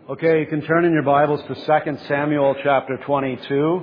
Okay, you can turn in your Bibles to 2 Samuel chapter 22.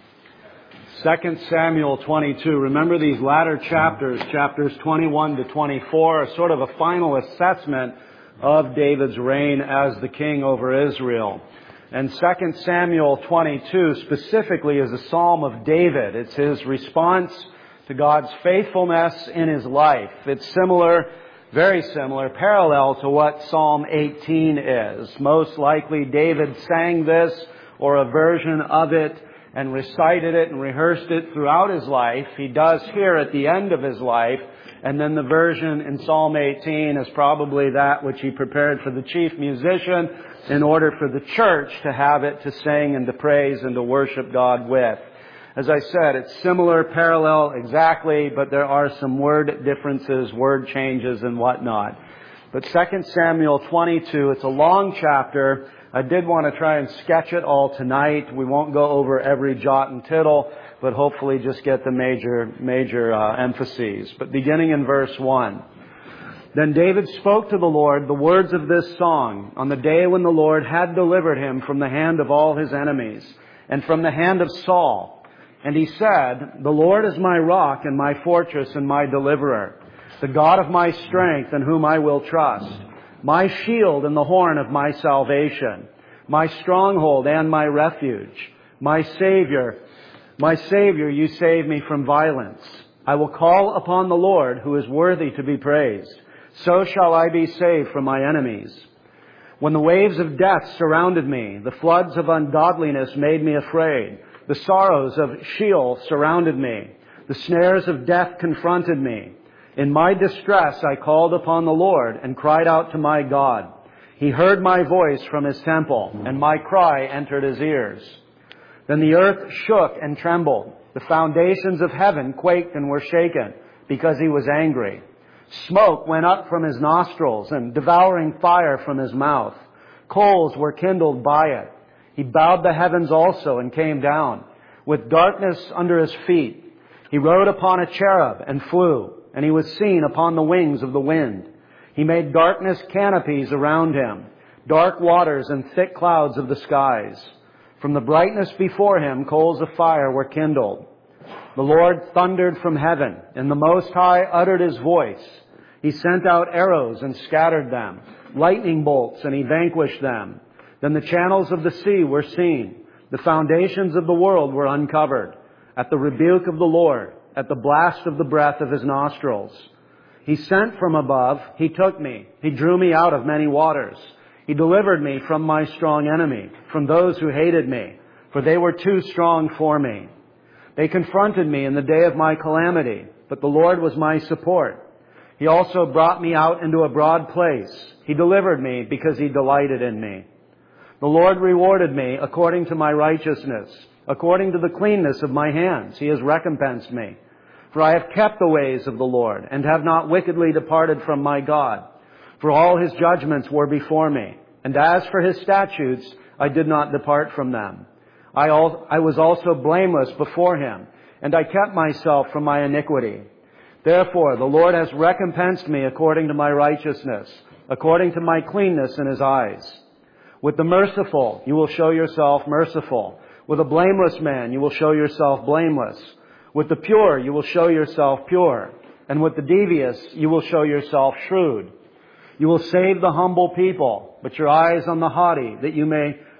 2 Samuel 22. Remember these latter chapters, chapters 21 to 24, are sort of a final assessment of David's reign as the king over Israel. And 2 Samuel 22 specifically is a psalm of David. It's his response to God's faithfulness in his life. It's similar, very similar, parallel to what Psalm 18 is. Most likely David sang this or a version of it and recited it and rehearsed it throughout his life. He does here at the end of his life. And then the version in Psalm 18 is probably that which he prepared for the chief musician in order for the church to have it to sing and to praise and to worship God with. As I said, it's similar, parallel, exactly, but there are some word differences, word changes and whatnot. But 2 Samuel 22, it's a long chapter. I did want to try and sketch it all tonight. We won't go over every jot and tittle, but hopefully just get the major emphases. But beginning in verse 1. Then David spoke to the Lord the words of this song on the day when the Lord had delivered him from the hand of all his enemies and from the hand of Saul. And he said, "The Lord is my rock and my fortress and my deliverer, the God of my strength in whom I will trust, my shield and the horn of my salvation, my stronghold and my refuge, my Savior, you save me from violence. I will call upon the Lord who is worthy to be praised. So shall I be saved from my enemies. When the waves of death surrounded me, the floods of ungodliness made me afraid. The sorrows of Sheol surrounded me. The snares of death confronted me. In my distress I called upon the Lord and cried out to my God. He heard my voice from his temple, and my cry entered his ears. Then the earth shook and trembled. The foundations of heaven quaked and were shaken, because he was angry. Smoke went up from his nostrils, and devouring fire from his mouth. Coals were kindled by it. He bowed the heavens also and came down, with darkness under his feet. He rode upon a cherub and flew, and he was seen upon the wings of the wind. He made darkness canopies around him, dark waters and thick clouds of the skies. From the brightness before him, coals of fire were kindled. The Lord thundered from heaven, and the Most High uttered his voice. He sent out arrows and scattered them, lightning bolts, and he vanquished them. Then the channels of the sea were seen. The foundations of the world were uncovered. At the rebuke of the Lord, at the blast of the breath of his nostrils. He sent from above. He took me. He drew me out of many waters. He delivered me from my strong enemy, from those who hated me, for they were too strong for me. They confronted me in the day of my calamity, but the Lord was my support. He also brought me out into a broad place. He delivered me because he delighted in me. The Lord rewarded me according to my righteousness. According to the cleanness of my hands, he has recompensed me. For I have kept the ways of the Lord, and have not wickedly departed from my God. For all his judgments were before me, and as for his statutes, I did not depart from them. I was also blameless before him, and I kept myself from my iniquity. Therefore, the Lord has recompensed me according to my righteousness, according to my cleanness in his eyes. With the merciful, you will show yourself merciful. With a blameless man, you will show yourself blameless. With the pure, you will show yourself pure. And with the devious, you will show yourself shrewd. You will save the humble people, but your eyes are on the haughty that you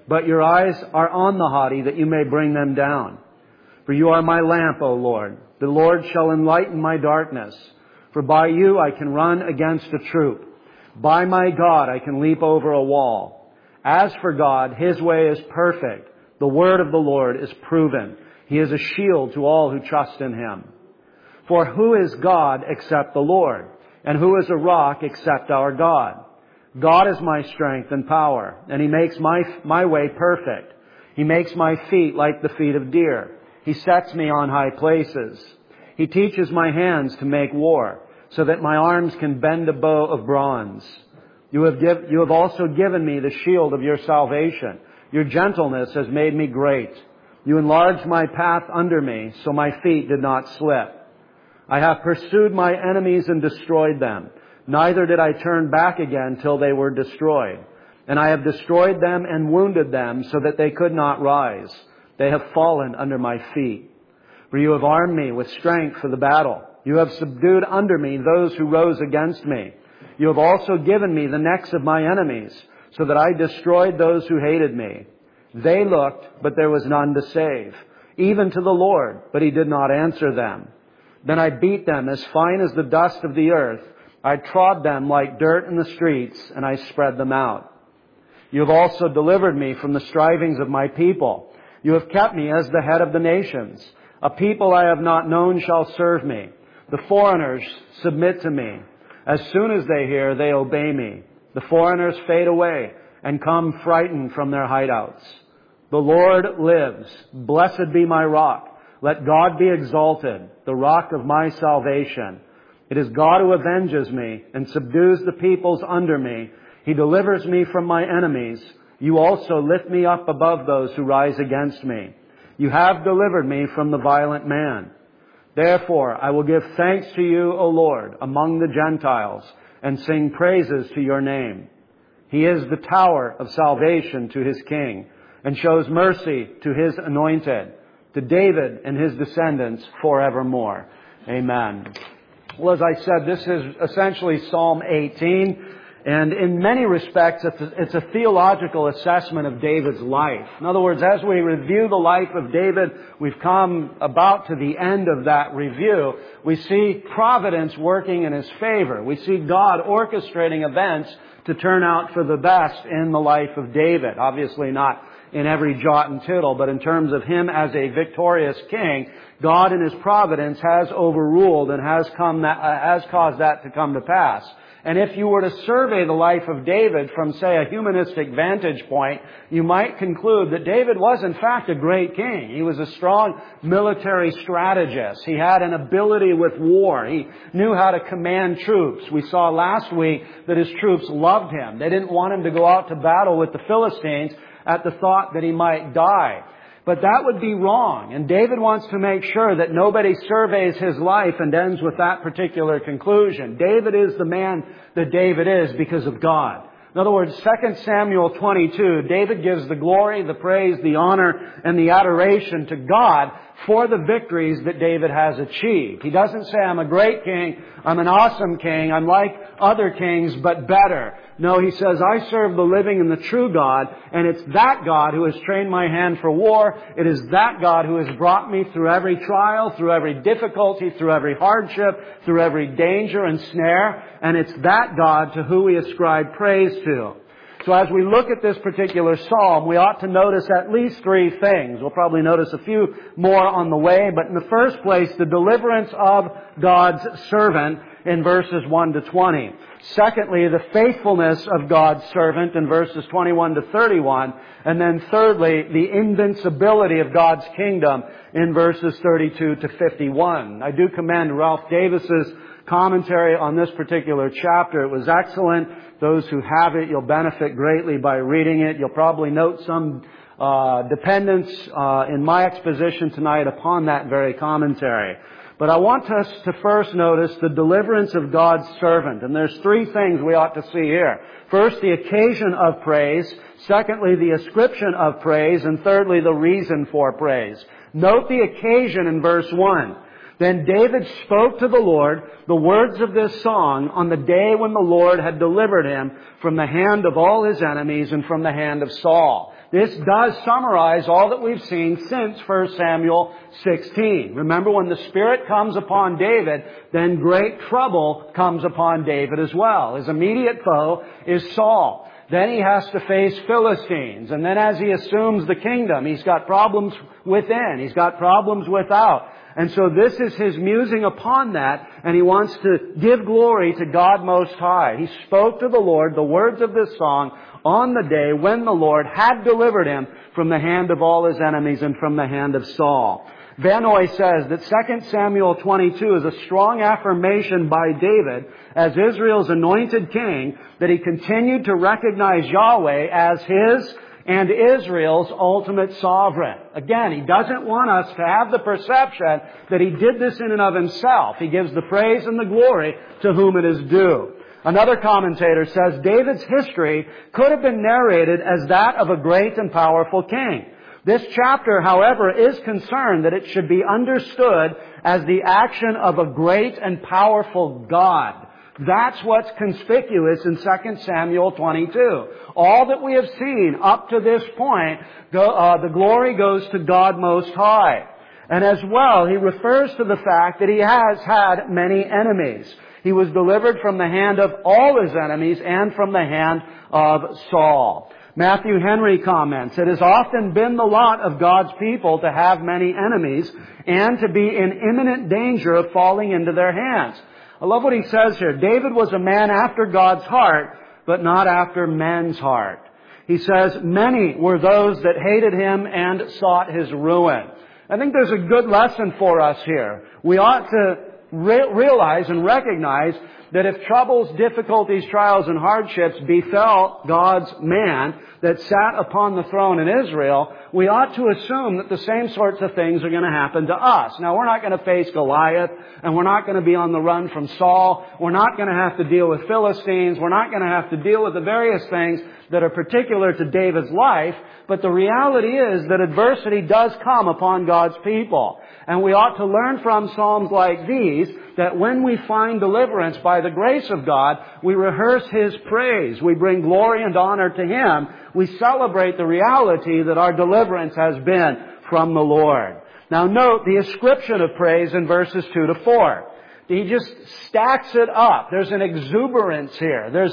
may bring them down. For you are my lamp, O Lord. The Lord shall enlighten my darkness. For by you I can run against a troop. By my God I can leap over a wall. As for God, his way is perfect. The word of the Lord is proven. He is a shield to all who trust in him. For who is God except the Lord? And who is a rock except our God? God is my strength and power, and he makes my way perfect. He makes my feet like the feet of deer. He sets me on high places. He teaches my hands to make war, so that my arms can bend a bow of bronze. You have also given me the shield of your salvation. Your gentleness has made me great. You enlarged my path under me, so my feet did not slip. I have pursued my enemies and destroyed them. Neither did I turn back again till they were destroyed. and I have destroyed them and wounded them so that they could not rise. They have fallen under my feet. For you have armed me with strength for the battle. You have subdued under me those who rose against me. You have also given me the necks of my enemies, so that I destroyed those who hated me. They looked, but there was none to save, even to the Lord, but He did not answer them. Then I beat them as fine as the dust of the earth. I trod them like dirt in the streets, and I spread them out. You have also delivered me from the strivings of my people. You have kept me as the head of the nations. A people I have not known shall serve me. The foreigners submit to me. As soon as they hear, they obey me. The foreigners fade away and come frightened from their hideouts. The Lord lives. Blessed be my rock. Let God be exalted, the rock of my salvation. It is God who avenges me and subdues the peoples under me. He delivers me from my enemies. You also lift me up above those who rise against me. You have delivered me from the violent man. Therefore, I will give thanks to you, O Lord, among the Gentiles, and sing praises to your name. He is the tower of salvation to His king, and shows mercy to His anointed, to David and his descendants forevermore. Amen. Well, as I said, this is essentially Psalm 18. And in many respects, it's a theological assessment of David's life. In other words, as we review the life of David, we've come about to the end of that review. We see providence working in his favor. We see God orchestrating events to turn out for the best in the life of David. Obviously not in every jot and tittle, but in terms of him as a victorious king, God in His providence has overruled and has caused that to come to pass. And if you were to survey the life of David from, say, a humanistic vantage point, you might conclude that David was, in fact, a great king. He was a strong military strategist. He had an ability with war. He knew how to command troops. We saw last week that his troops loved him. They didn't want him to go out to battle with the Philistines at the thought that he might die. But that would be wrong. And David wants to make sure that nobody surveys his life and ends with that particular conclusion. David is the man that David is because of God. In other words, 2 Samuel 22, David gives the glory, the praise, the honor, and the adoration to God for the victories that David has achieved. He doesn't say, I'm a great king, I'm an awesome king, I'm like other kings, but better. No, he says, I serve the living and the true God, and it's that God who has trained my hand for war. It is that God who has brought me through every trial, through every difficulty, through every hardship, through every danger and snare, and it's that God to whom we ascribe praise to. So as we look at this particular psalm, we ought to notice at least three things. We'll probably notice a few more on the way, but in the first place, the deliverance of God's servant in verses 1 to 20. Secondly, the faithfulness of God's servant in verses 21 to 31. And then thirdly, the invincibility of God's kingdom in verses 32 to 51. I do commend Ralph Davis's commentary on this particular chapter. It was excellent. Those who have it, you'll benefit greatly by reading it. You'll probably note some dependence in my exposition tonight upon that very commentary. But I want us to first notice the deliverance of God's servant. And there's three things we ought to see here. First, the occasion of praise. Secondly, the ascription of praise. And thirdly, the reason for praise. Note the occasion in verse 1. Then David spoke to the Lord the words of this song on the day when the Lord had delivered him from the hand of all his enemies and from the hand of Saul. This does summarize all that we've seen since 1 Samuel 16. Remember, when the Spirit comes upon David, then great trouble comes upon David as well. His immediate foe is Saul. Then he has to face Philistines. And then as he assumes the kingdom, he's got problems within. He's got problems without. And so this is his musing upon that, and he wants to give glory to God Most High. He spoke to the Lord the words of this song on the day when the Lord had delivered him from the hand of all his enemies and from the hand of Saul. Vanoy says that 2 Samuel 22 is a strong affirmation by David as Israel's anointed king that he continued to recognize Yahweh as his and Israel's ultimate sovereign. Again, he doesn't want us to have the perception that he did this in and of himself. He gives the praise and the glory to whom it is due. Another commentator says David's history could have been narrated as that of a great and powerful king. This chapter, however, is concerned that it should be understood as the action of a great and powerful God. That's what's conspicuous in 2 Samuel 22. All that we have seen up to this point, the glory goes to God Most High. And as well, he refers to the fact that he has had many enemies. He was delivered from the hand of all his enemies and from the hand of Saul. Matthew Henry comments, "It has often been the lot of God's people to have many enemies and to be in imminent danger of falling into their hands." I love what he says here. David was a man after God's heart, but not after men's heart. He says, many were those that hated him and sought his ruin. I think there's a good lesson for us here. We ought to realize and recognize that if troubles, difficulties, trials, and hardships befell God's man that sat upon the throne in Israel, we ought to assume that the same sorts of things are going to happen to us. Now, we're not going to face Goliath, and we're not going to be on the run from Saul. We're not going to have to deal with Philistines. We're not going to have to deal with the various things that are particular to David's life. But the reality is that adversity does come upon God's people. And we ought to learn from Psalms like these that when we find deliverance by the grace of God, we rehearse His praise. We bring glory and honor to Him. We celebrate the reality that our deliverance has been from the Lord. Now note the ascription of praise in verses 2 to 4. He just stacks it up. There's an exuberance here. There's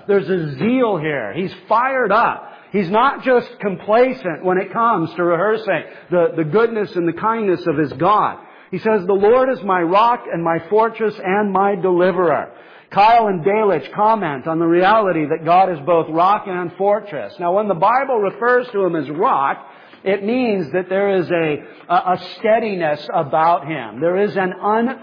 a zeal here. He's fired up. He's not just complacent when it comes to rehearsing the goodness and the kindness of his God. He says, "The Lord is my rock and my fortress and my deliverer." Kyle and Delitzsch comment on the reality that God is both rock and fortress. Now, when the Bible refers to Him as rock, it means that there is a steadiness about Him. There is an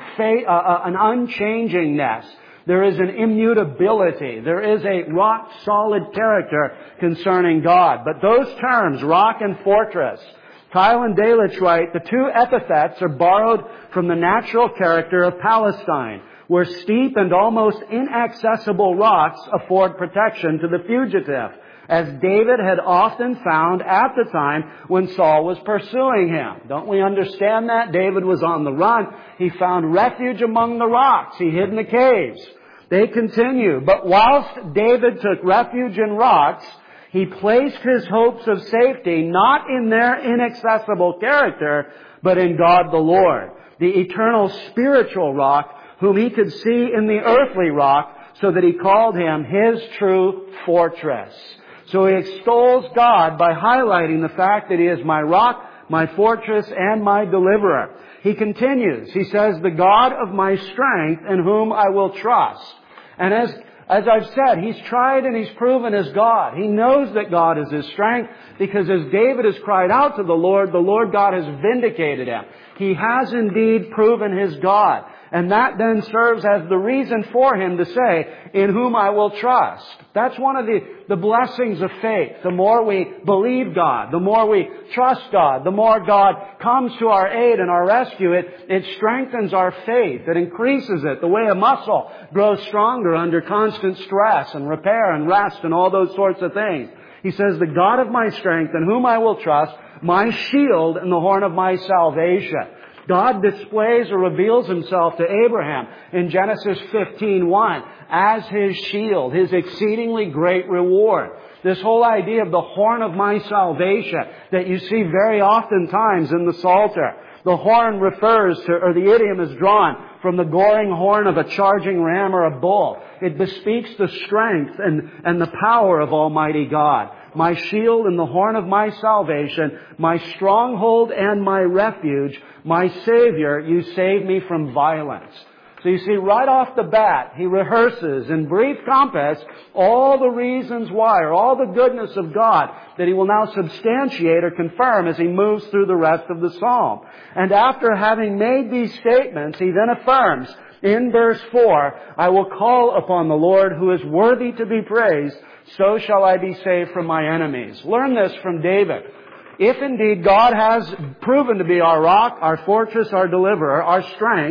unchangingness. There is an immutability. There is a rock-solid character concerning God. But those terms, rock and fortress, Kyle and Delitzsch write, the two epithets are borrowed from the natural character of Palestine, where steep and almost inaccessible rocks afford protection to the fugitive, as David had often found at the time when Saul was pursuing him. Don't we understand that? David was on the run. He found refuge among the rocks. He hid in the caves. They continue. But whilst David took refuge in rocks, he placed his hopes of safety not in their inaccessible character, but in God the Lord, the eternal spiritual rock, whom he could see in the earthly rock, so that he called Him His true fortress. So he extols God by highlighting the fact that He is my rock, my fortress, and my deliverer. He continues. He says, "The God of my strength in whom I will trust." And as I've said, he's tried and he's proven as God. He knows that God is his strength because as David has cried out to the Lord God has vindicated him. He has indeed proven his God. And that then serves as the reason for him to say, "In whom I will trust." That's one of the blessings of faith. The more we believe God, the more we trust God, the more God comes to our aid and our rescue. It strengthens our faith. It increases it. The way a muscle grows stronger under constant stress and repair and rest and all those sorts of things. He says, "The God of my strength in whom I will trust, my shield and the horn of my salvation." God displays or reveals Himself to Abraham in Genesis 15:1 as his shield, his exceedingly great reward. This whole idea of the horn of my salvation that you see very oftentimes in the Psalter. The horn refers to, or the idiom is drawn from the goring horn of a charging ram or a bull. It bespeaks the strength and the power of Almighty God. My shield and the horn of my salvation, my stronghold and my refuge, my Savior, you save me from violence. So you see, right off the bat, he rehearses in brief compass all the reasons why, or all the goodness of God that he will now substantiate or confirm as he moves through the rest of the psalm. And after having made these statements, he then affirms in verse 4, "I will call upon the Lord who is worthy to be praised, so shall I be saved from my enemies." Learn this from David. If indeed God has proven to be our rock, our fortress, our deliverer, our strength,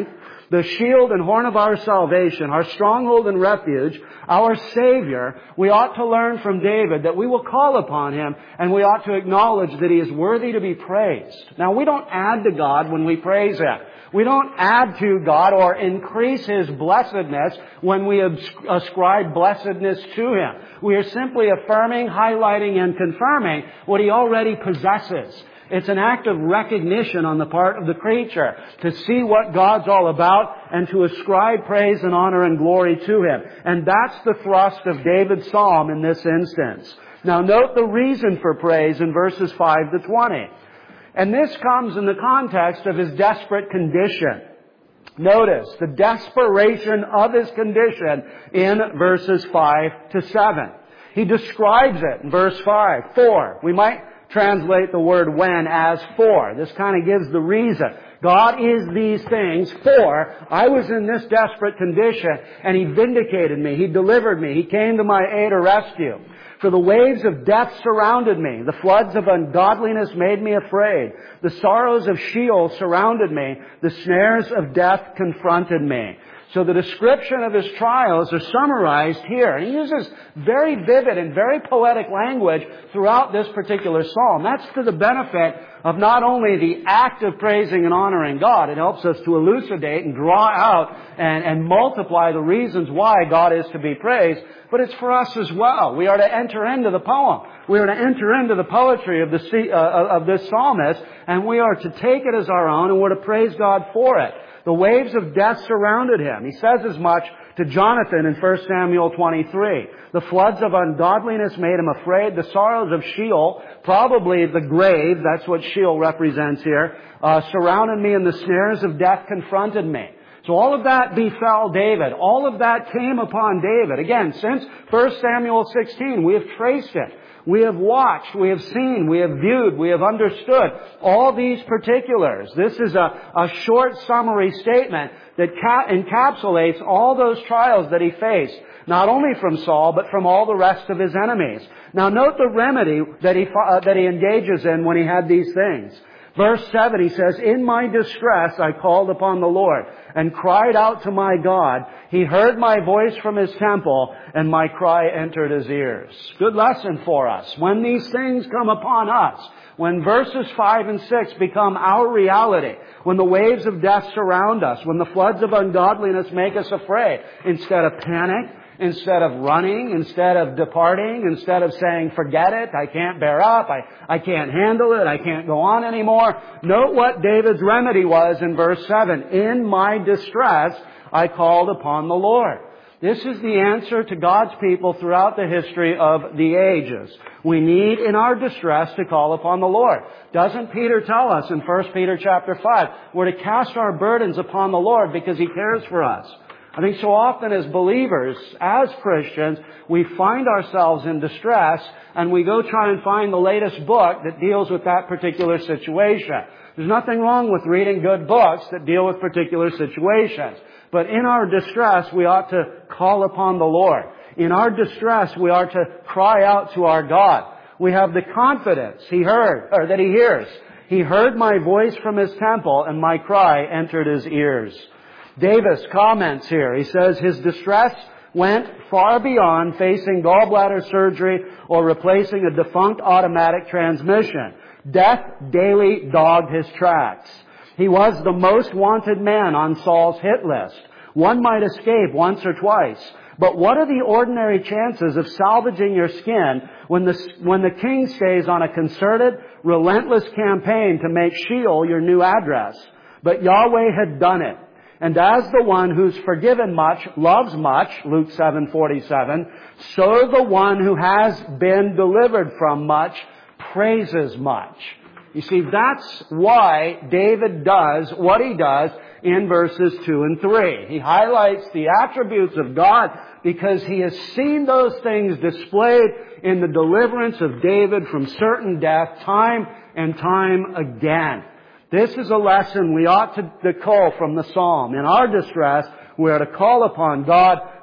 the shield and horn of our salvation, our stronghold and refuge, our Savior, we ought to learn from David that we will call upon Him and we ought to acknowledge that He is worthy to be praised. Now, we don't add to God when we praise Him. We don't add to God or increase His blessedness when we ascribe blessedness to Him. We are simply affirming, highlighting, and confirming what He already possesses. It's an act of recognition on the part of the creature to see what God's all about and to ascribe praise and honor and glory to Him. And that's the thrust of David's psalm in this instance. Now note the reason for praise in verses 5 to 20. And this comes in the context of his desperate condition. Notice the desperation of his condition in verses 5 to 7. He describes it in verse 5, for. We might translate the word when as for. This kind of gives the reason. God is these things, for I was in this desperate condition and He vindicated me. He delivered me. He came to my aid or rescue. For the waves of death surrounded me. The floods of ungodliness made me afraid. The sorrows of Sheol surrounded me. The snares of death confronted me. So the description of his trials are summarized here. And he uses very vivid and very poetic language throughout this particular psalm. That's to the benefit of not only the act of praising and honoring God. It helps us to elucidate and draw out and multiply the reasons why God is to be praised. But it's for us as well. We are to enter into the poem. We are to enter into the poetry of this psalmist. And we are to take it as our own and we're to praise God for it. The waves of death surrounded him. He says as much to Jonathan in 1 Samuel 23. The floods of ungodliness made him afraid. The sorrows of Sheol, probably the grave, that's what Sheol represents here, surrounded me, and the snares of death confronted me. So all of that befell David. All of that came upon David. Again, since 1 Samuel 16, we have traced it. We have watched, we have seen, we have viewed, we have understood all these particulars. This is a short summary statement that encapsulates all those trials that he faced, not only from Saul, but from all the rest of his enemies. Now note the remedy that he engages in when he had these things. Verse 7, he says, in my distress I called upon the Lord and cried out to my God. He heard my voice from His temple, and my cry entered His ears. Good lesson for us. When these things come upon us, when verses 5 and 6 become our reality, when the waves of death surround us, when the floods of ungodliness make us afraid, instead of panic, instead of running, instead of departing, instead of saying, forget it, I can't bear up, I can't handle it, I can't go on anymore. Note what David's remedy was in verse 7. In my distress, I called upon the Lord. This is the answer to God's people throughout the history of the ages. We need, in our distress, to call upon the Lord. Doesn't Peter tell us in 1 Peter chapter 5, we're to cast our burdens upon the Lord because He cares for us. I think so often as believers, as Christians, we find ourselves in distress and we go try and find the latest book that deals with that particular situation. There's nothing wrong with reading good books that deal with particular situations. But in our distress, we ought to call upon the Lord. In our distress, we are to cry out to our God. We have the confidence that He hears. He heard my voice from His temple, and my cry entered His ears. Davis comments here. He says, his distress went far beyond facing gallbladder surgery or replacing a defunct automatic transmission. Death daily dogged his tracks. He was the most wanted man on Saul's hit list. One might escape once or twice. But what are the ordinary chances of salvaging your skin when the king stays on a concerted, relentless campaign to make Sheol your new address? But Yahweh had done it. And as the one who's forgiven much loves much, Luke 7:47, so the one who has been delivered from much praises much. You see, that's why David does what he does in verses 2 and 3. He highlights the attributes of God because he has seen those things displayed in the deliverance of David from certain death time and time again. This is a lesson we ought to cull from the psalm. In our distress, we are to call upon God.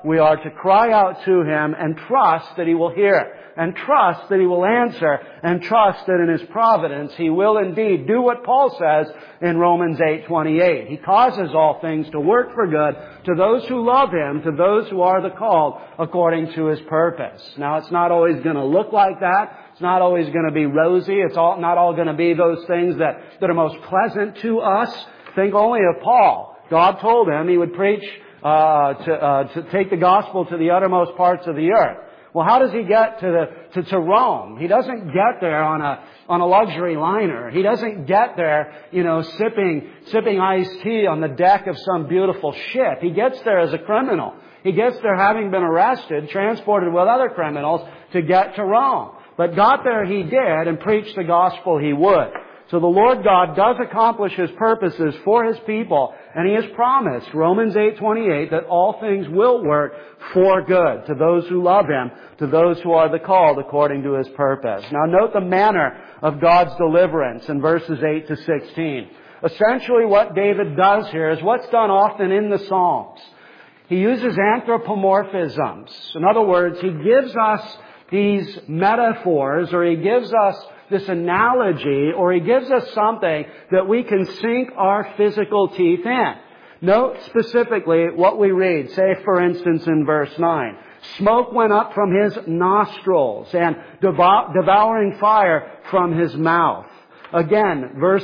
we are to cry out to Him and trust that He will hear, and trust that He will answer, and trust that in His providence He will indeed do what Paul says in Romans 8:28. He causes all things to work for good to those who love Him, to those who are the called according to His purpose. Now, it's not always going to look like that. It's not always going to be rosy. It's not all going to be those things that are most pleasant to us. Think only of Paul. God told him He would preach to take the gospel to the uttermost parts of the earth. Well, how does he get to Rome? He doesn't get there on a luxury liner. He doesn't get there, sipping iced tea on the deck of some beautiful ship. He gets there as a criminal. He gets there having been arrested, transported with other criminals to get to Rome. But got there he did, and preached the gospel he would. So the Lord God does accomplish His purposes for His people, and He has promised, Romans 8:28, that all things will work for good to those who love Him, to those who are the called according to His purpose. Now note the manner of God's deliverance in verses 8 to 16. Essentially what David does here is what's done often in the Psalms. He uses anthropomorphisms. In other words, he gives us these metaphors, or he gives us this analogy, or he gives us something that we can sink our physical teeth in. Note specifically what we read. Say, for instance, in verse 9, smoke went up from His nostrils, and devouring fire from His mouth. Again, verse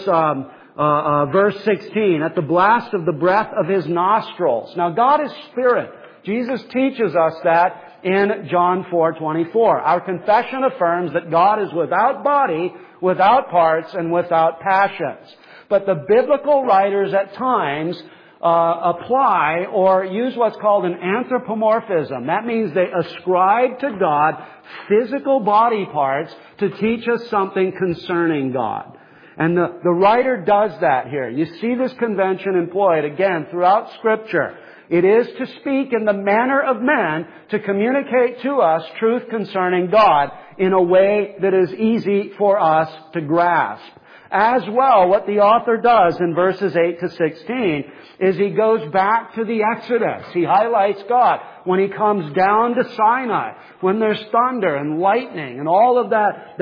16, at the blast of the breath of His nostrils. Now, God is Spirit. Jesus teaches us that in John 4:24. Our confession affirms that God is without body, without parts, and without passions. But the biblical writers at times apply or use what's called an anthropomorphism. That means they ascribe to God physical body parts to teach us something concerning God. And the writer does that here. You see this convention employed again throughout Scripture. It is to speak in the manner of men to communicate to us truth concerning God in a way that is easy for us to grasp. As well, what the author does in verses 8 to 16 is he goes back to the Exodus. He highlights God when He comes down to Sinai, when there's thunder and lightning and all of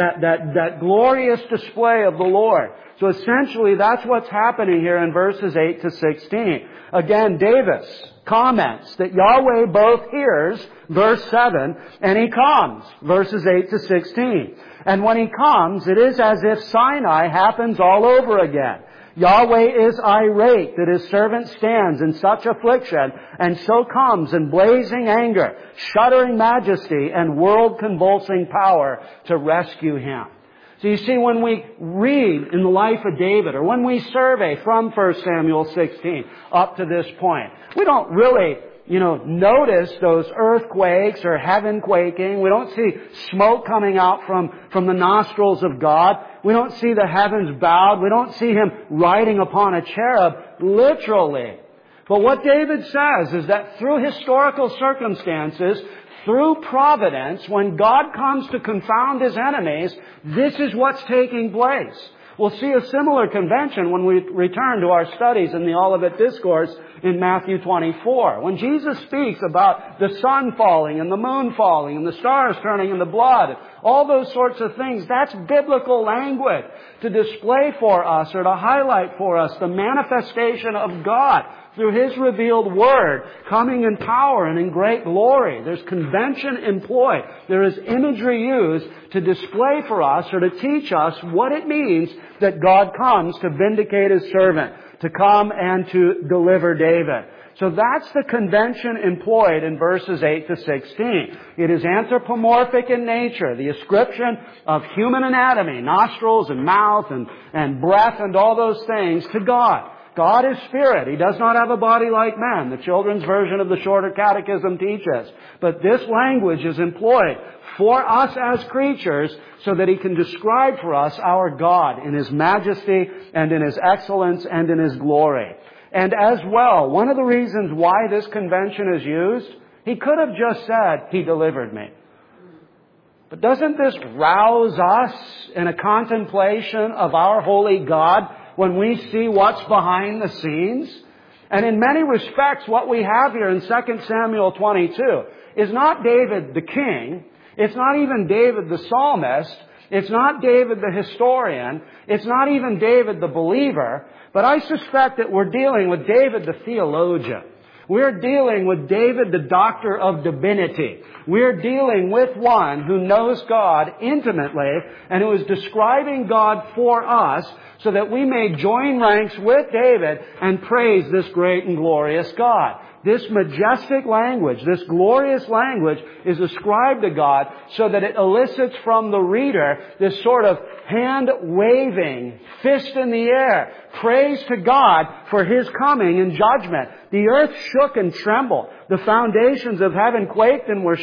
that glorious display of the Lord. So essentially, that's what's happening here in verses 8 to 16. Again, Davis comments that Yahweh both hears, verse 7, and He comes, verses 8 to 16. And when He comes, it is as if Sinai happens all over again. Yahweh is irate that His servant stands in such affliction, and so comes in blazing anger, shuddering majesty, and world-convulsing power to rescue him. So you see, when we read in the life of David, or when we survey from 1 Samuel 16 up to this point, we don't really, notice those earthquakes or heaven quaking. We don't see smoke coming out from the nostrils of God. We don't see the heavens bowed. We don't see Him riding upon a cherub, literally. But what David says is that through historical circumstances, through providence, when God comes to confound His enemies, this is what's taking place. We'll see a similar convention when we return to our studies in the Olivet Discourse in Matthew 24. When Jesus speaks about the sun falling and the moon falling and the stars turning into blood, all those sorts of things, that's biblical language to display for us or to highlight for us the manifestation of God through His revealed Word, coming in power and in great glory. There's convention employed. There is imagery used to display for us or to teach us what it means that God comes to vindicate His servant, to come and to deliver David. So that's the convention employed in verses 8 to 16. It is anthropomorphic in nature, the ascription of human anatomy, nostrils and mouth and breath and all those things to God. God is Spirit. He does not have a body like man. The children's version of the Shorter Catechism teaches. But this language is employed for us as creatures so that He can describe for us our God in His majesty and in His excellence and in His glory. And as well, one of the reasons why this convention is used, He could have just said, He delivered me. But doesn't this rouse us in a contemplation of our holy God when we see what's behind the scenes? And in many respects, what we have here in 2 Samuel 22 is not David the king. It's not even David the psalmist. It's not David the historian. It's not even David the believer. But I suspect that we're dealing with David the theologian. We're dealing with David the doctor of divinity. We're dealing with one who knows God intimately and who is describing God for us so that we may join ranks with David and praise this great and glorious God. This majestic language, this glorious language is ascribed to God so that it elicits from the reader this sort of hand-waving, fist in the air, praise to God for His coming and judgment. The earth shook and trembled. The foundations of heaven quaked and were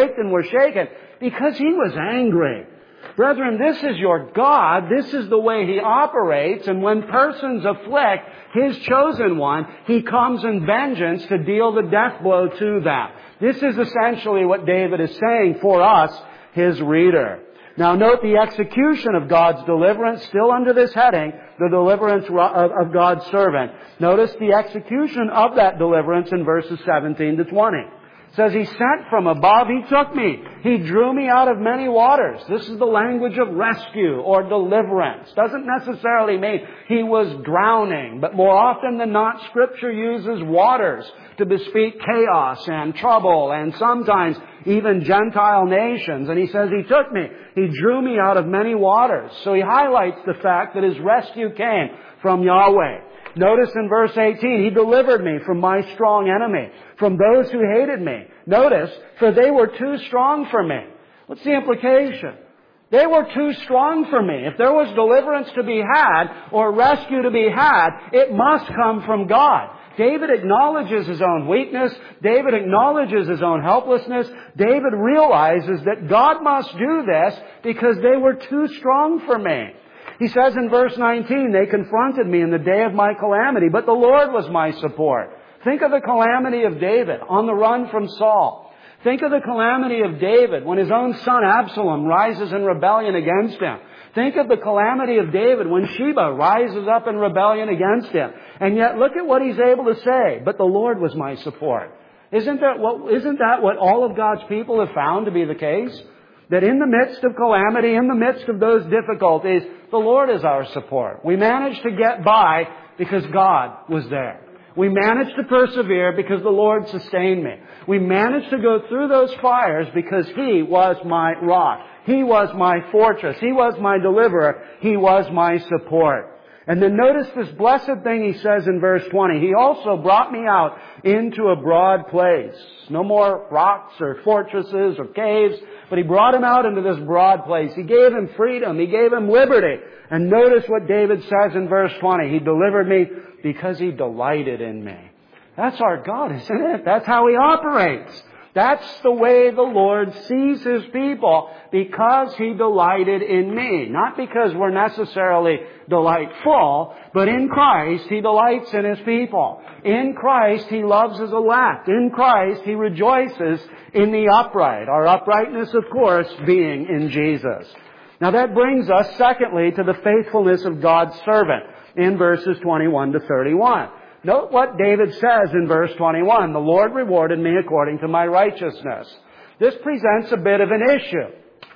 shaken because He was angry. Brethren, this is your God. This is the way He operates. And when persons afflict His chosen one, He comes in vengeance to deal the death blow to them. This is essentially what David is saying for us, His reader. Now note the execution of God's deliverance, still under this heading, the deliverance of God's servant. Notice the execution of that deliverance in verses 17 to 20. It says, He sent from above, He took me. He drew me out of many waters. This is the language of rescue or deliverance. Doesn't necessarily mean He was drowning, but more often than not, Scripture uses waters to bespeak chaos and trouble and sometimes even Gentile nations. And He says, He took me. He drew me out of many waters. So He highlights the fact that His rescue came from Yahweh. Notice in verse 18, He delivered me from my strong enemy, from those who hated me. Notice, for they were too strong for me. What's the implication? They were too strong for me. If there was deliverance to be had or rescue to be had, it must come from God. David acknowledges his own weakness. David acknowledges his own helplessness. David realizes that God must do this because they were too strong for me. He says in verse 19, they confronted me in the day of my calamity, but the Lord was my support. Think of the calamity of David on the run from Saul. Think of the calamity of David when his own son Absalom rises in rebellion against him. Think of the calamity of David when Sheba rises up in rebellion against him. And yet look at what he's able to say, but the Lord was my support. Isn't that what all of God's people have found to be the case? That in the midst of calamity, in the midst of those difficulties, the Lord is our support. We managed to get by because God was there. We managed to persevere because the Lord sustained me. We managed to go through those fires because He was my rock. He was my fortress. He was my deliverer. He was my support. And then notice this blessed thing He says in verse 20. He also brought me out into a broad place. No more rocks or fortresses or caves, but He brought him out into this broad place. He gave him freedom. He gave him liberty. And notice what David says in verse 20. He delivered me because He delighted in me. That's our God, isn't it? That's how He operates. That's the way the Lord sees His people, because He delighted in me. Not because we're necessarily delightful, but in Christ He delights in His people. In Christ He loves His elect. In Christ He rejoices in the upright. Our uprightness, of course, being in Jesus. Now that brings us, secondly, to the faithfulness of God's servant in verses 21 to 31. Note what David says in verse 21. The Lord rewarded me according to my righteousness. This presents a bit of an issue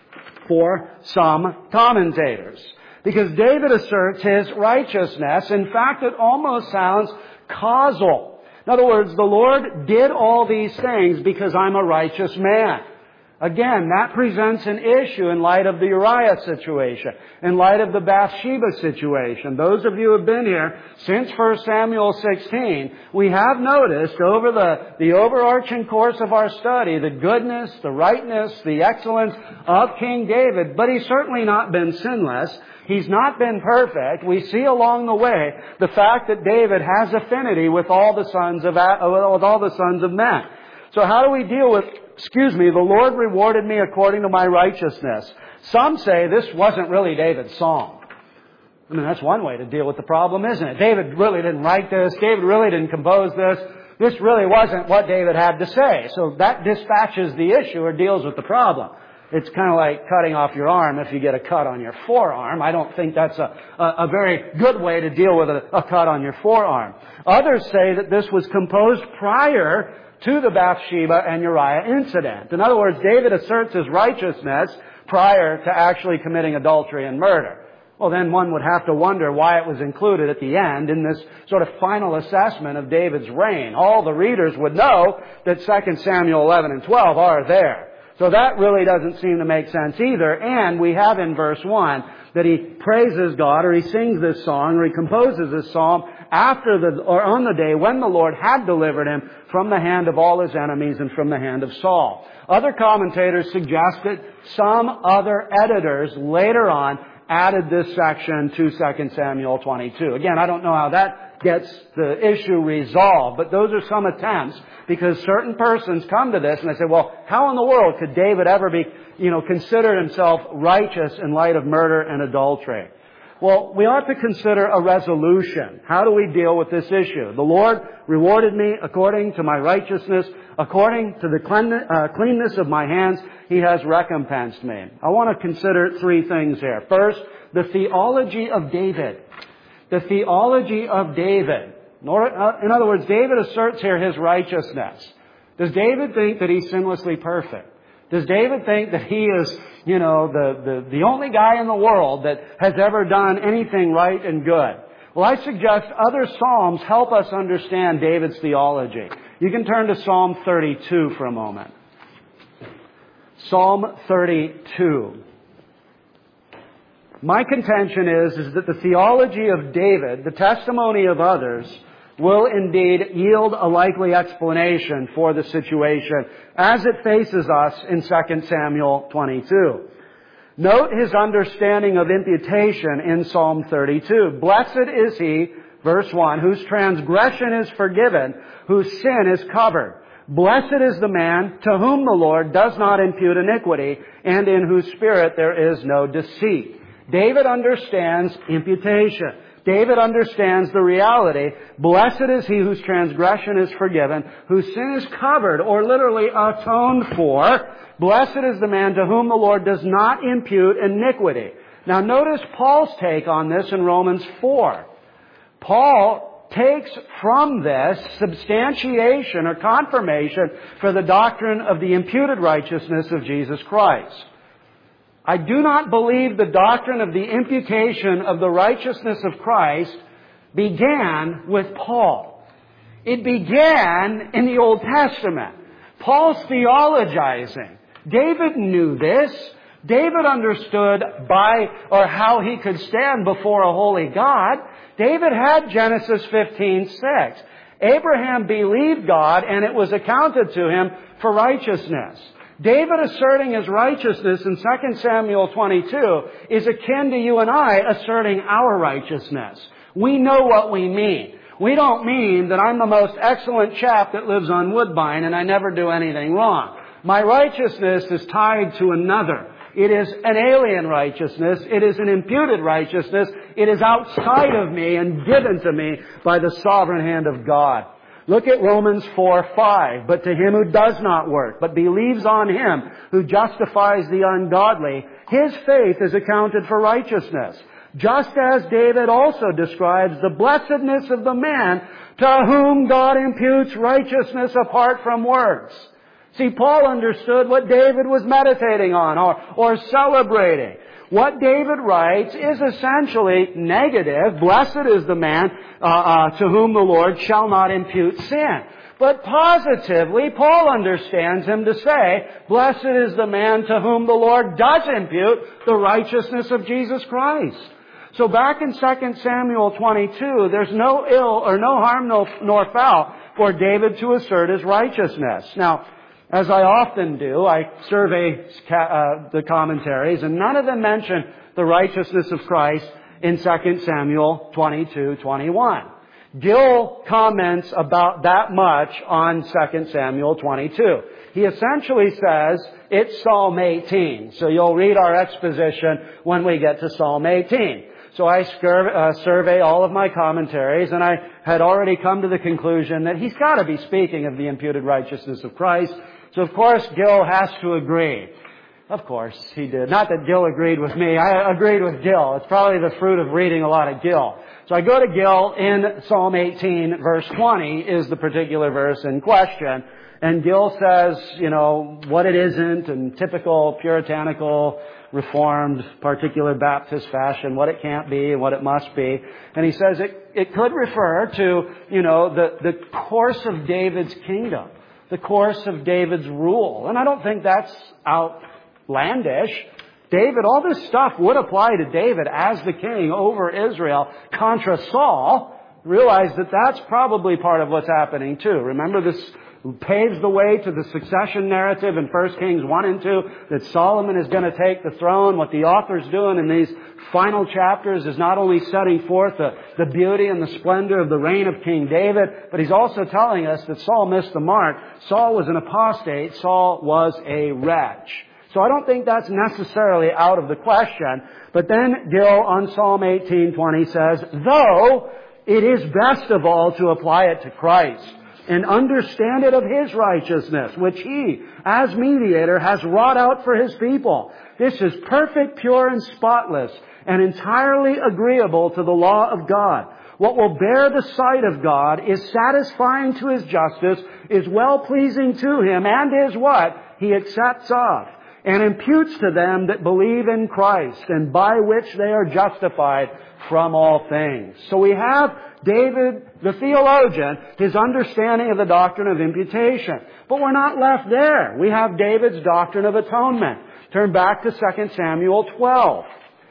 for some commentators, because David asserts his righteousness. In fact, it almost sounds causal. In other words, the Lord did all these things because I'm a righteous man. Again, that presents an issue in light of the Uriah situation, in light of the Bathsheba situation. Those of you who have been here since 1 Samuel 16, we have noticed over the overarching course of our study the goodness, the rightness, the excellence of King David. But he's certainly not been sinless. He's not been perfect. We see along the way the fact that David has affinity with all the sons of men. So how do we deal with, the Lord rewarded me according to my righteousness? Some say this wasn't really David's song. I mean, that's one way to deal with the problem, isn't it? David really didn't write this. David really didn't compose this. This really wasn't what David had to say. So that dispatches the issue or deals with the problem. It's kind of like cutting off your arm if you get a cut on your forearm. I don't think that's a very good way to deal with a cut on your forearm. Others say that this was composed prior to the Bathsheba and Uriah incident. In other words, David asserts his righteousness prior to actually committing adultery and murder. Well, then one would have to wonder why it was included at the end in this sort of final assessment of David's reign. All the readers would know that 2 Samuel 11 and 12 are there. So that really doesn't seem to make sense either. And we have in verse 1 that he praises God, or he sings this song, or he composes this psalm on the day when the Lord had delivered him from the hand of all his enemies and from the hand of Saul. Other commentators suggest that some other editors later on added this section to 2 Samuel 22. Again, I don't know how that gets the issue resolved, but those are some attempts, because certain persons come to this and they say, well, how in the world could David ever be, consider himself righteous in light of murder and adultery? Well, we ought to consider a resolution. How do we deal with this issue? The Lord rewarded me according to my righteousness, according to the cleanness of my hands. He has recompensed me. I want to consider three things here. First, the theology of David. The theology of David. In other words, David asserts here his righteousness. Does David think that he's sinlessly perfect? Does David think that he is, the only guy in the world that has ever done anything right and good? Well, I suggest other Psalms help us understand David's theology. You can turn to Psalm 32 for a moment. Psalm 32. My contention is that the theology of David, the testimony of others, will indeed yield a likely explanation for the situation as it faces us in 2 Samuel 22. Note his understanding of imputation in Psalm 32. Blessed is he, verse 1, whose transgression is forgiven, whose sin is covered. Blessed is the man to whom the Lord does not impute iniquity, and in whose spirit there is no deceit. David understands imputation. David understands the reality. Blessed is he whose transgression is forgiven, whose sin is covered, or literally atoned for. Blessed is the man to whom the Lord does not impute iniquity. Now notice Paul's take on this in Romans 4. Paul takes from this substantiation or confirmation for the doctrine of the imputed righteousness of Jesus Christ. I do not believe the doctrine of the imputation of the righteousness of Christ began with Paul. It began in the Old Testament. Paul's theologizing. David knew this. David understood how he could stand before a holy God. David had Genesis 15:6. Abraham believed God, and it was accounted to him for righteousness. David asserting his righteousness in 2 Samuel 22 is akin to you and I asserting our righteousness. We know what we mean. We don't mean that I'm the most excellent chap that lives on Woodbine and I never do anything wrong. My righteousness is tied to another. It is an alien righteousness. It is an imputed righteousness. It is outside of me and given to me by the sovereign hand of God. Look at Romans 4:5. But to him who does not work, but believes on him who justifies the ungodly, his faith is accounted for righteousness. Just as David also describes the blessedness of the man to whom God imputes righteousness apart from works. See, Paul understood what David was meditating on or celebrating. What David writes is essentially negative. Blessed is the man to whom the Lord shall not impute sin. But positively, Paul understands him to say, blessed is the man to whom the Lord does impute the righteousness of Jesus Christ. So back in 2 Samuel 22, there's no ill or no harm nor foul for David to assert his righteousness. Now, as I often do, I survey the commentaries, and none of them mention the righteousness of Christ in 2 Samuel 22:21. Gill comments about that much on 2 Samuel 22. He essentially says it's Psalm 18. So you'll read our exposition when we get to Psalm 18. So I survey all of my commentaries, and I had already come to the conclusion that he's got to be speaking of the imputed righteousness of Christ. So, of course, Gill has to agree. Of course, he did. Not that Gil agreed with me. I agreed with Gil. It's probably the fruit of reading a lot of Gil. So I go to Gil in Psalm 18, verse 20 is the particular verse in question. And Gil says, what it isn't in typical puritanical, Reformed, particular Baptist fashion, what it can't be and what it must be. And he says it could refer to, the course of David's kingdom, the course of David's rule. And I don't think that's outlandish. David, all this stuff would apply to David as the king over Israel contra Saul. Realize that that's probably part of what's happening too. Remember, this paves the way to the succession narrative in 1 Kings 1 and 2 that Solomon is going to take the throne. What the author's doing in these final chapters is not only setting forth the beauty and the splendor of the reign of King David, but he's also telling us that Saul missed the mark. Saul was an apostate. Saul was a wretch. So I don't think that's necessarily out of the question. But then Gil on Psalm 18:20 says, though it is best of all to apply it to Christ and understand it of His righteousness, which He, as mediator, has wrought out for His people. This is perfect, pure, and spotless, and entirely agreeable to the law of God. What will bear the sight of God is satisfying to His justice, is well-pleasing to Him, and is what He accepts of, and imputes to them that believe in Christ, and by which they are justified from all things. So we have David, the theologian, his understanding of the doctrine of imputation. But we're not left there. We have David's doctrine of atonement. Turn back to 2 Samuel 12.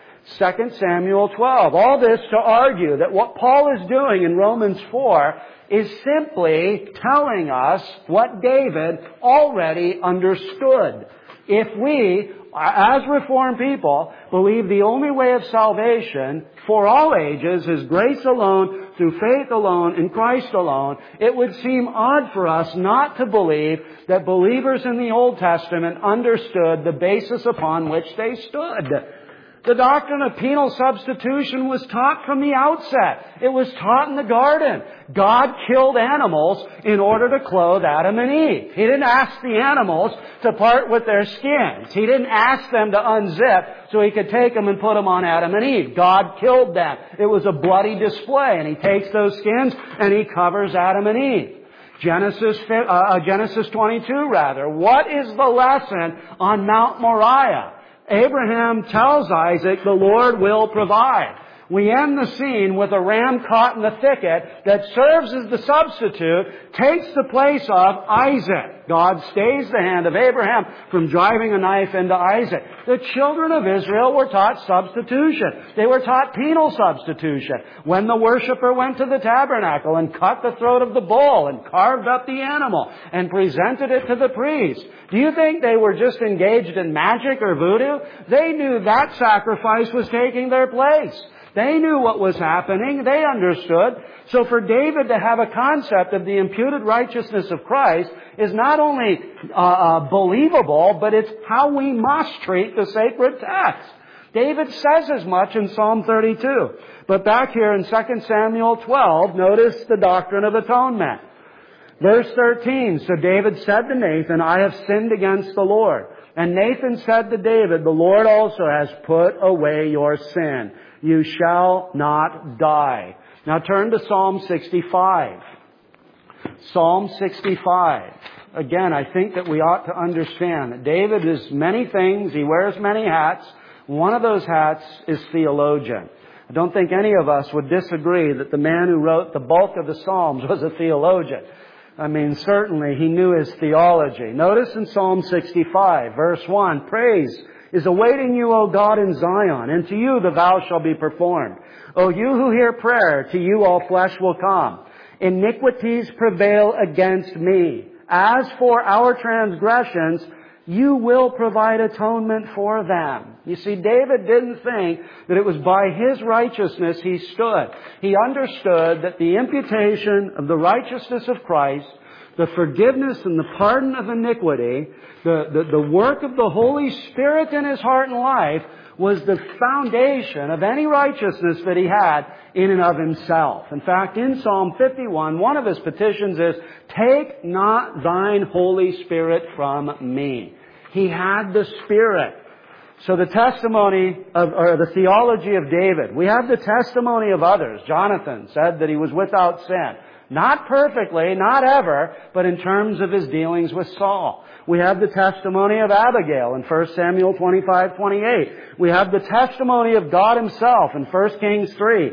2 Samuel 12. All this to argue that what Paul is doing in Romans 4 is simply telling us what David already understood. If we, as Reformed people, believe the only way of salvation for all ages is grace alone, through faith alone, in Christ alone, it would seem odd for us not to believe that believers in the Old Testament understood the basis upon which they stood. The doctrine of penal substitution was taught from the outset. It was taught in the garden. God killed animals in order to clothe Adam and Eve. He didn't ask the animals to part with their skins. He didn't ask them to unzip so He could take them and put them on Adam and Eve. God killed them. It was a bloody display, and He takes those skins and He covers Adam and Eve. Genesis 22, rather. What is the lesson on Mount Moriah? Abraham tells Isaac, the Lord will provide. We end the scene with a ram caught in the thicket that serves as the substitute, takes the place of Isaac. God stays the hand of Abraham from driving a knife into Isaac. The children of Israel were taught substitution. They were taught penal substitution. When the worshiper went to the tabernacle and cut the throat of the bull and carved up the animal and presented it to the priest, do you think they were just engaged in magic or voodoo? They knew that sacrifice was taking their place. They knew what was happening. They understood. So for David to have a concept of the imputed righteousness of Christ is not only believable, but it's how we must treat the sacred text. David says as much in Psalm 32. But back here in 2 Samuel 12, notice the doctrine of atonement. Verse 13, so David said to Nathan, I have sinned against the Lord. And Nathan said to David, the Lord also has put away your sin. You shall not die. Now turn to Psalm 65. Psalm 65. Again, I think that we ought to understand that David is many things. He wears many hats. One of those hats is theologian. I don't think any of us would disagree that the man who wrote the bulk of the Psalms was a theologian. I mean, certainly he knew his theology. Notice in Psalm 65, verse 1, praise is awaiting you, O God, in Zion, and to you the vow shall be performed. O you who hear prayer, to you all flesh will come. Iniquities prevail against me. As for our transgressions, you will provide atonement for them. You see, David didn't think that it was by his righteousness he stood. He understood that the imputation of the righteousness of Christ, the forgiveness and the pardon of iniquity, the work of the Holy Spirit in his heart and life was the foundation of any righteousness that he had in and of himself. In fact, in Psalm 51, one of his petitions is, take not thine Holy Spirit from me. He had the Spirit. So the testimony or the theology of David, we have the testimony of others. Jonathan said that he was without sin. Not perfectly, not ever, but in terms of his dealings with Saul. We have the testimony of Abigail in 1 Samuel 25:28. We have the testimony of God Himself in 1 Kings 3,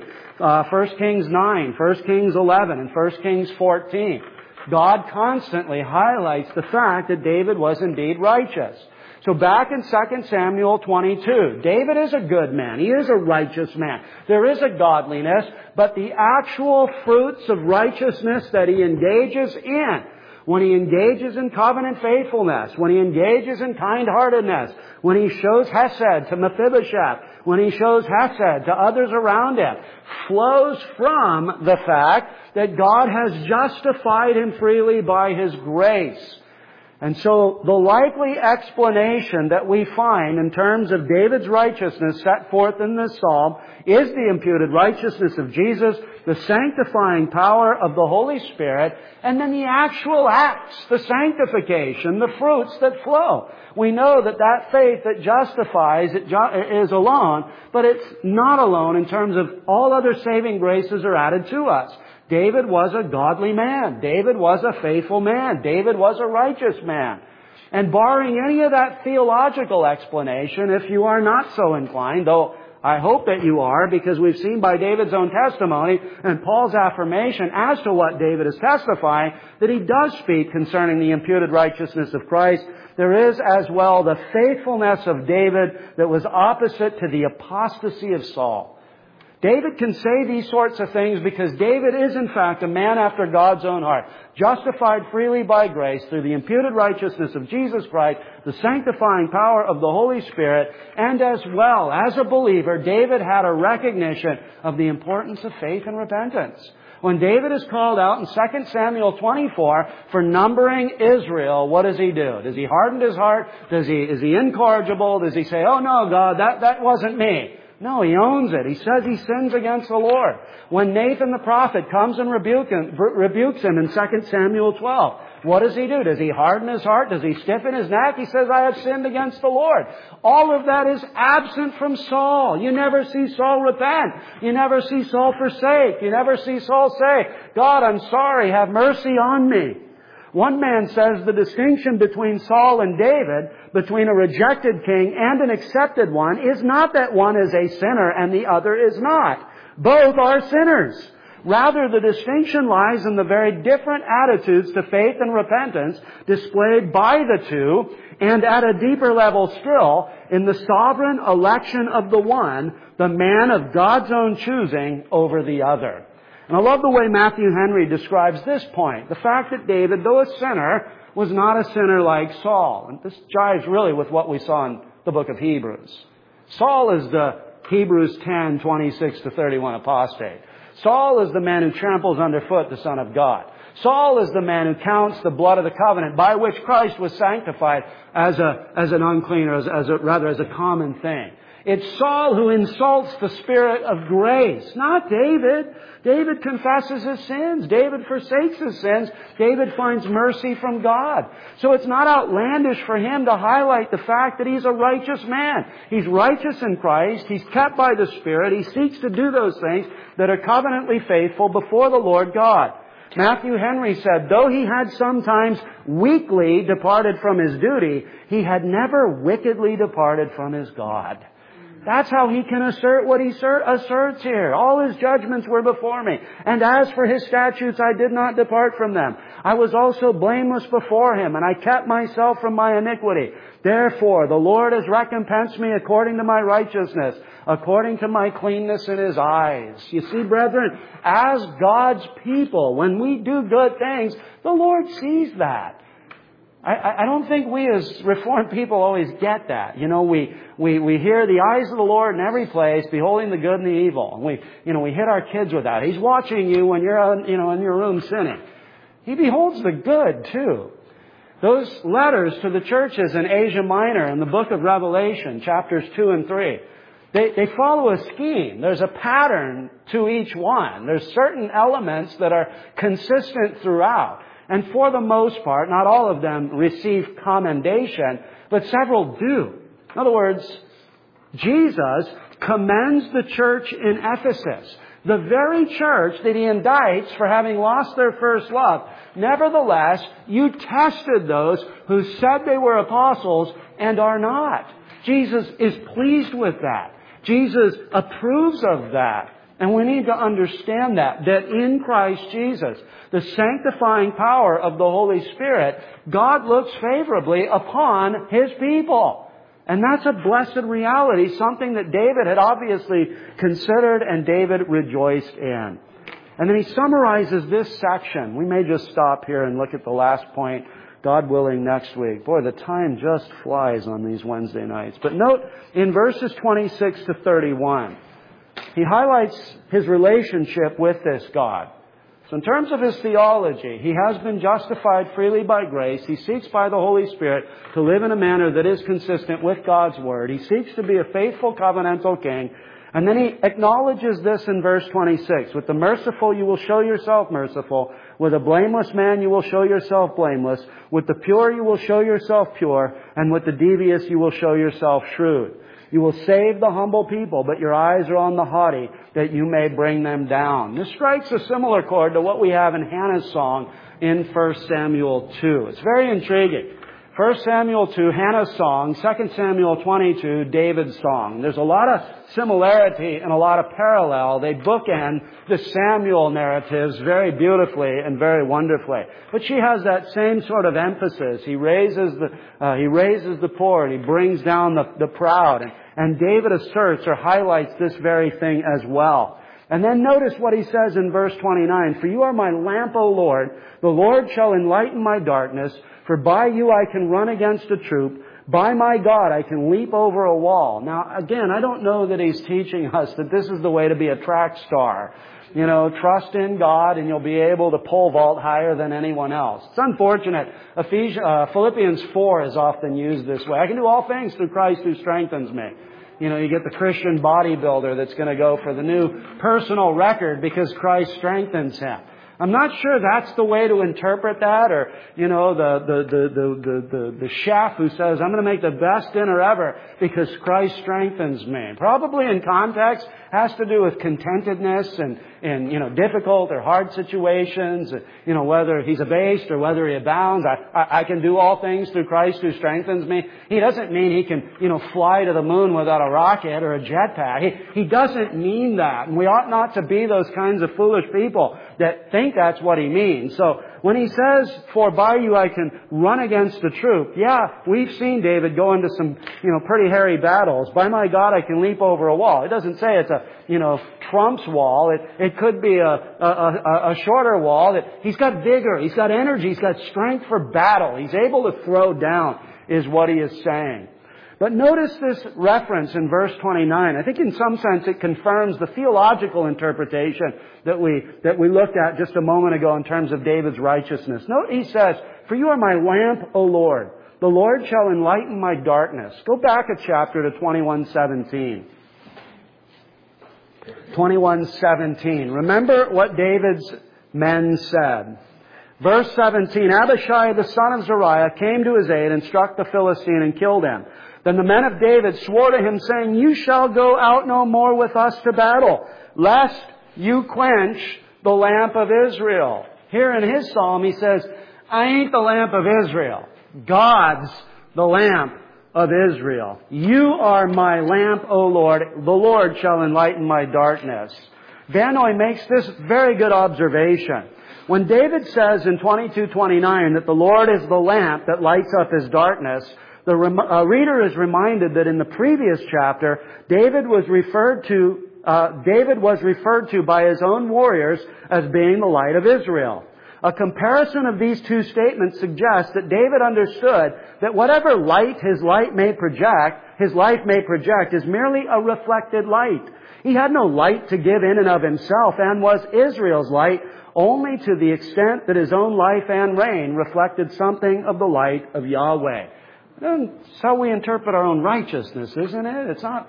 1 Kings 9, 1 Kings 11, and 1 Kings 14. God constantly highlights the fact that David was indeed righteous. So back in 2 Samuel 22, David is a good man. He is a righteous man. There is a godliness, but the actual fruits of righteousness that he engages in, when he engages in covenant faithfulness, when he engages in kind-heartedness, when he shows hesed to Mephibosheth, when he shows hesed to others around him, flows from the fact that God has justified him freely by His grace. And so the likely explanation that we find in terms of David's righteousness set forth in this psalm is the imputed righteousness of Jesus, the sanctifying power of the Holy Spirit, and then the actual acts, the sanctification, the fruits that flow. We know that that faith that justifies is alone, but it's not alone in terms of all other saving graces are added to us. David was a godly man. David was a faithful man. David was a righteous man. And barring any of that theological explanation, if you are not so inclined, though I hope that you are, because we've seen by David's own testimony and Paul's affirmation as to what David is testifying, that he does speak concerning the imputed righteousness of Christ. There is as well the faithfulness of David that was opposite to the apostasy of Saul. David can say these sorts of things because David is in fact a man after God's own heart, justified freely by grace through the imputed righteousness of Jesus Christ, the sanctifying power of the Holy Spirit, and as well, as a believer, David had a recognition of the importance of faith and repentance. When David is called out in 2 Samuel 24 for numbering Israel, what does he do? Does he harden his heart? Is he incorrigible? Does he say, "Oh no, God, that wasn't me"? No, he owns it. He says he sins against the Lord. When Nathan the prophet comes and rebukes him in 2 Samuel 12, what does he do? Does he harden his heart? Does he stiffen his neck? He says, "I have sinned against the Lord." All of that is absent from Saul. You never see Saul repent. You never see Saul forsake. You never see Saul say, "God, I'm sorry, have mercy on me." One man says the distinction between Saul and David, between a rejected king and an accepted one, is not that one is a sinner and the other is not. Both are sinners. Rather, the distinction lies in the very different attitudes to faith and repentance displayed by the two, and at a deeper level still, in the sovereign election of the one, the man of God's own choosing over the other. And I love the way Matthew Henry describes this point. The fact that David, though a sinner, was not a sinner like Saul. And this jives really with what we saw in the book of Hebrews. Saul is the Hebrews 10:26-31 apostate. Saul is the man who tramples underfoot the Son of God. Saul is the man who counts the blood of the covenant by which Christ was sanctified as an unclean, or as a common thing. It's Saul who insults the Spirit of grace, not David. David confesses his sins. David forsakes his sins. David finds mercy from God. So it's not outlandish for him to highlight the fact that he's a righteous man. He's righteous in Christ. He's kept by the Spirit. He seeks to do those things that are covenantly faithful before the Lord God. Matthew Henry said, though he had sometimes weakly departed from his duty, he had never wickedly departed from his God. That's how he can assert what he asserts here. All his judgments were before me. And as for his statutes, I did not depart from them. I was also blameless before him, and I kept myself from my iniquity. Therefore, the Lord has recompensed me according to my righteousness, according to my cleanness in His eyes. You see, brethren, as God's people, when we do good things, the Lord sees that. I don't think we as Reformed people always get that. You know, we hear the eyes of the Lord in every place, beholding the good and the evil. And we hit our kids with that. He's watching you when you're, in your room sinning. He beholds the good too. Those letters to the churches in Asia Minor in the book of Revelation, chapters 2 and 3, they follow a scheme. There's a pattern to each one. There's certain elements that are consistent throughout. And for the most part, not all of them receive commendation, but several do. In other words, Jesus commends the church in Ephesus, the very church that He indicts for having lost their first love. Nevertheless, you tested those who said they were apostles and are not. Jesus is pleased with that. Jesus approves of that. And we need to understand that in Christ Jesus, the sanctifying power of the Holy Spirit, God looks favorably upon His people. And that's a blessed reality, something that David had obviously considered and David rejoiced in. And then he summarizes this section. We may just stop here and look at the last point, God willing, next week. Boy, the time just flies on these Wednesday nights. But note in verses 26 to 31, he highlights his relationship with this God. So in terms of his theology, he has been justified freely by grace. He seeks by the Holy Spirit to live in a manner that is consistent with God's Word. He seeks to be a faithful covenantal king. And then he acknowledges this in verse 26. With the merciful you will show yourself merciful. With a blameless man you will show yourself blameless. With the pure you will show yourself pure. And with the devious you will show yourself shrewd. You will save the humble people, but your eyes are on the haughty, that you may bring them down. This strikes a similar chord to what we have in Hannah's song in 1 Samuel 2. It's very intriguing. 1 Samuel 2, Hannah's song. 2 Samuel 22, David's song. There's a lot of similarity and a lot of parallel. They bookend the Samuel narratives very beautifully and very wonderfully. But she has that same sort of emphasis. He raises the poor and he brings down the proud. And David asserts or highlights this very thing as well. And then notice what he says in verse 29. For you are my lamp, O Lord. The Lord shall enlighten my darkness. For by you I can run against a troop. By my God I can leap over a wall. Now, again, I don't know that he's teaching us that this is the way to be a track star. You know, trust in God and you'll be able to pole vault higher than anyone else. It's unfortunate. Philippians 4 is often used this way. I can do all things through Christ who strengthens me. You know, you get the Christian bodybuilder that's going to go for the new personal record because Christ strengthens him. I'm not sure that's the way to interpret that, or, you know, the chef who says, I'm going to make the best dinner ever because Christ strengthens me. Probably in context has to do with contentedness and, you know, difficult or hard situations, you know, whether he's abased or whether he abounds. I can do all things through Christ who strengthens me. He doesn't mean he can, you know, fly to the moon without a rocket or a jetpack. He doesn't mean that. And we ought not to be those kinds of foolish people that think that's what he means. So when he says, for by you I can run against a troop, yeah, we've seen David go into some, you know, pretty hairy battles. By my God I can leap over a wall. It doesn't say it's a, you know, Trump's wall. It could be a shorter wall. He's got vigor. He's got energy. He's got strength for battle. He's able to throw down, is what he is saying. But notice this reference in verse 29. I think in some sense it confirms the theological interpretation that we looked at just a moment ago in terms of David's righteousness. Note he says, for you are my lamp, O Lord. The Lord shall enlighten my darkness. Go back a chapter to 21:17. 21:17. Remember what David's men said. Verse 17, Abishai the son of Zeruiah came to his aid and struck the Philistine and killed him. Then the men of David swore to him, saying, you shall go out no more with us to battle, lest you quench the lamp of Israel. Here in his psalm he says, I ain't the lamp of Israel. God's the lamp of Israel. You are my lamp, O Lord. The Lord shall enlighten my darkness. Vannoy makes this very good observation. When David says in 22:29 that the Lord is the lamp that lights up his darkness, the reader is reminded that in the previous chapter, David was referred to by his own warriors as being the light of Israel. A comparison of these two statements suggests that David understood that whatever light his life may project is merely a reflected light. He had no light to give in and of himself and was Israel's light only to the extent that his own life and reign reflected something of the light of Yahweh. That's how we interpret our own righteousness, isn't it? It's not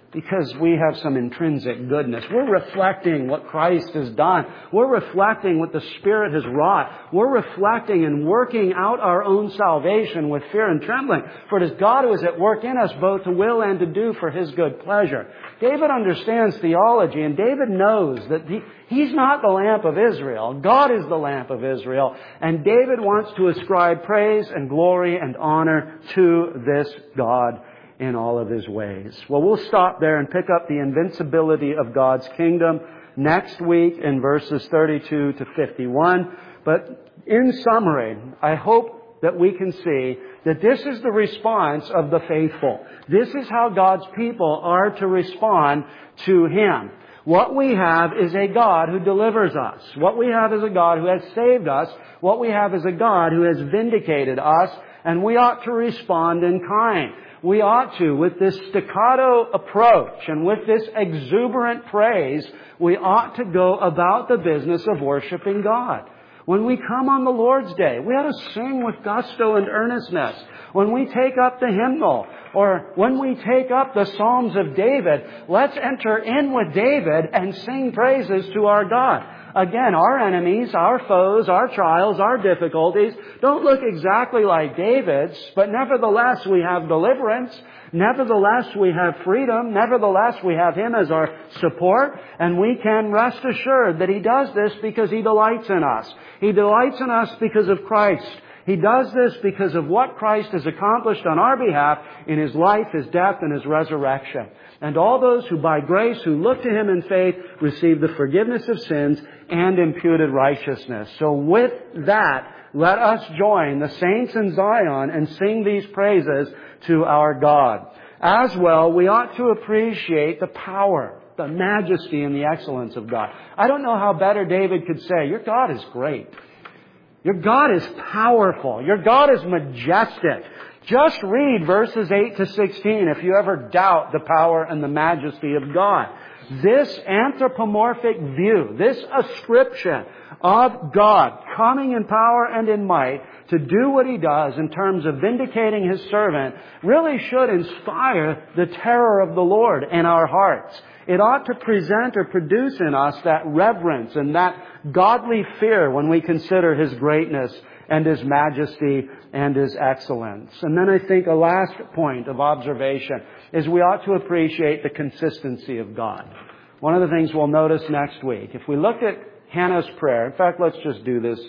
because we have some intrinsic goodness. We're reflecting what Christ has done. We're reflecting what the Spirit has wrought. We're reflecting and working out our own salvation with fear and trembling. For it is God who is at work in us both to will and to do for His good pleasure. David understands theology, and David knows that he's not the lamp of Israel. God is the lamp of Israel. And David wants to ascribe praise and glory and honor to this God in all of His ways. Well, we'll stop there and pick up the invincibility of God's kingdom next week in verses 32 to 51. But in summary, I hope that we can see that this is the response of the faithful. This is how God's people are to respond to Him. What we have is a God who delivers us. What we have is a God who has saved us. What we have is a God who has vindicated us, and we ought to respond in kind. We ought to, with this staccato approach and with this exuberant praise, we ought to go about the business of worshiping God. When we come on the Lord's Day, we ought to sing with gusto and earnestness. When we take up the hymnal, or when we take up the Psalms of David, let's enter in with David and sing praises to our God. Again, our enemies, our foes, our trials, our difficulties don't look exactly like David's, but nevertheless we have deliverance. Nevertheless we have freedom. Nevertheless we have Him as our support, and we can rest assured that He does this because He delights in us. He delights in us because of Christ. He does this because of what Christ has accomplished on our behalf in His life, His death, and His resurrection. And all those who by grace, who look to Him in faith, receive the forgiveness of sins and imputed righteousness. So with that, let us join the saints in Zion and sing these praises to our God. As well, we ought to appreciate the power, the majesty, and the excellence of God. I don't know how better David could say, your God is great. Your God is powerful. Your God is majestic. Just read verses 8 to 16 if you ever doubt the power and the majesty of God. This anthropomorphic view, this ascription of God coming in power and in might to do what He does in terms of vindicating His servant really should inspire the terror of the Lord in our hearts. It ought to present or produce in us that reverence and that godly fear when we consider His greatness and His majesty and His excellence. And then I think a last point of observation is we ought to appreciate the consistency of God. One of the things we'll notice next week, if we look at Hannah's prayer, in fact, let's just do this.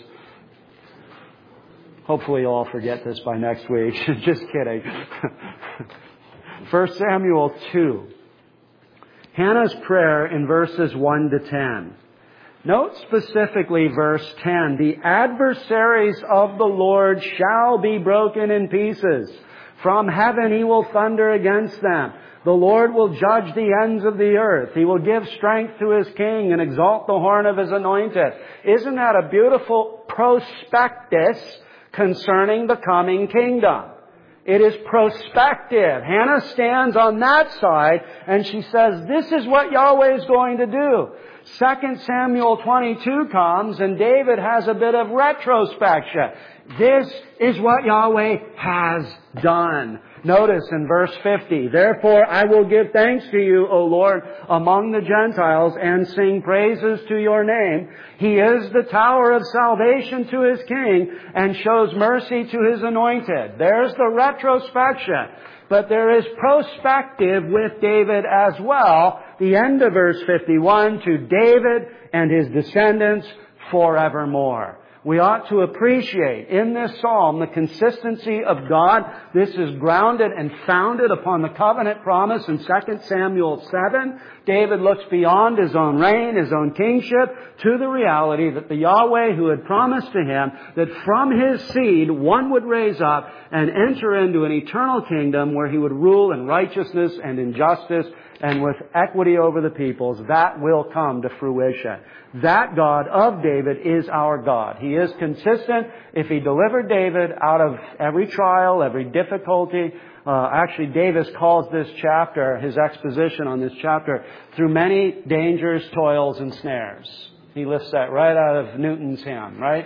Hopefully you'll all forget this by next week. Just kidding. 1 Samuel 2. Hannah's prayer in verses 1 to 10. Note specifically verse 10. The adversaries of the Lord shall be broken in pieces. From heaven He will thunder against them. The Lord will judge the ends of the earth. He will give strength to His king and exalt the horn of His anointed. Isn't that a beautiful prospectus concerning the coming kingdom? It is prospective. Hannah stands on that side and she says, this is what Yahweh is going to do. 2 Samuel 22 comes and David has a bit of retrospection. This is what Yahweh has done. Notice in verse 50, therefore I will give thanks to you, O Lord, among the Gentiles, and sing praises to your name. He is the tower of salvation to His king, and shows mercy to His anointed. There's the retrospection. But there is prospective with David as well. The end of verse 51, to David and his descendants forevermore. We ought to appreciate in this psalm the consistency of God. This is grounded and founded upon the covenant promise in 2 Samuel 7. David looks beyond his own reign, his own kingship, to the reality that the Yahweh who had promised to him that from his seed one would raise up and enter into an eternal kingdom where He would rule in righteousness and in justice and with equity over the peoples, that will come to fruition. That God of David is our God. He is consistent. If He delivered David out of every trial, every difficulty, actually Davis calls this chapter, his exposition on this chapter, through many dangers, toils, and snares. He lifts that right out of Newton's hymn, right?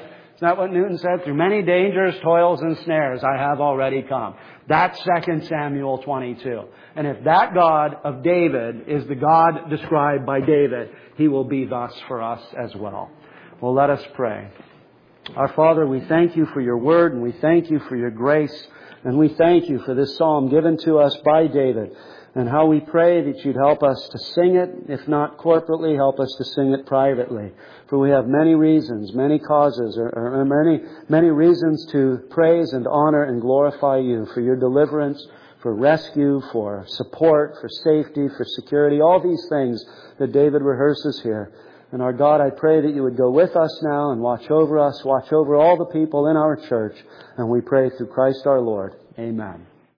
that what Newton said? Through many dangers, toils, and snares, I have already come. That's 2 Samuel 22. And if that God of David is the God described by David, He will be thus for us as well. Well, let us pray. Our Father, we thank You for Your Word, and we thank You for Your grace, and we thank You for this psalm given to us by David, and how we pray that You'd help us to sing it, if not corporately, help us to sing it privately. For we have many reasons, many causes, or many reasons to praise and honor and glorify You for Your deliverance, for rescue, for support, for safety, for security, all these things that David rehearses here. And our God, I pray that You would go with us now and watch over us, watch over all the people in our church. And we pray through Christ our Lord. Amen.